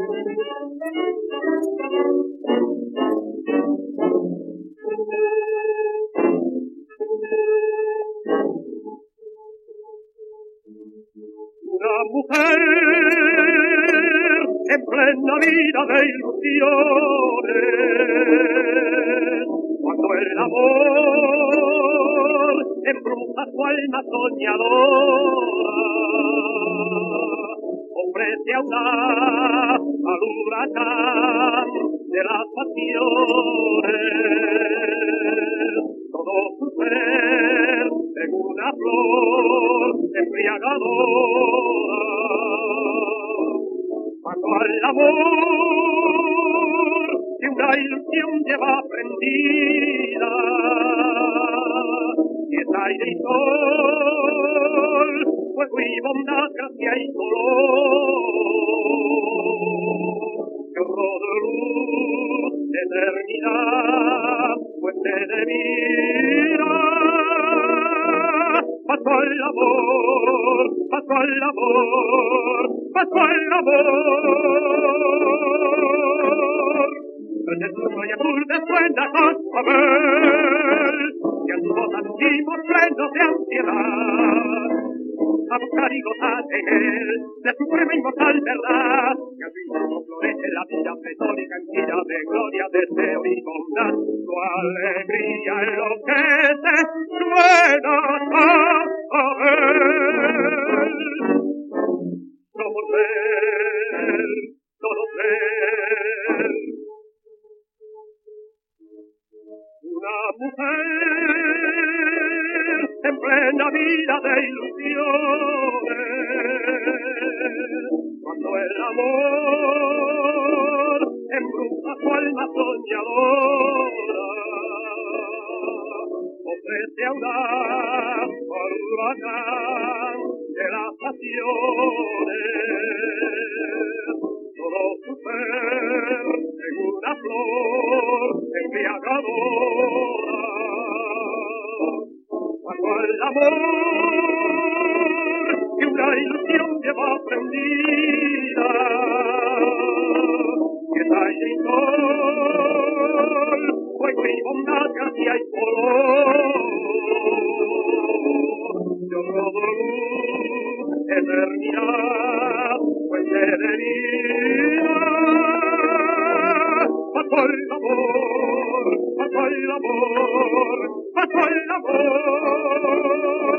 Una mujer en plena vida de ilusiones, cuando el amor embruja su alma soñadora, ofrece al huracán de las pasiones todo su ser en una flor embriagadora. Cuando al amor que una ilusión lleva prendida, y es aire y sol, fuego y bondad, gracia y color, chorro de luz, eternidad, fuente de vida. Pasó el amor, pasó el amor, pasó el amor. Desde su raya azul descuenta con papel, y en sus ojos antiguos plenos de ansiedad, a buscar y gozar en él de suprema inmortal verdad, que al fin florece la vida pletórica en vida de gloria, deseo y bondad. Su alegría enloquece, suena a él. Somos él, todos él. Una mujer en plena vida de ilusiones, cuando el amor embruja su alma soñadora, ofrece al huracán de las pasiones todo su ser en una flor embriagadora. Cuando el amor que una ilusión lleva prendida, que es aire y sol, fuego y bondad, gracia y color, chorro de luz, eternidad, fuente de vida. Pasó el amor, pasó el amor, pasó el amor.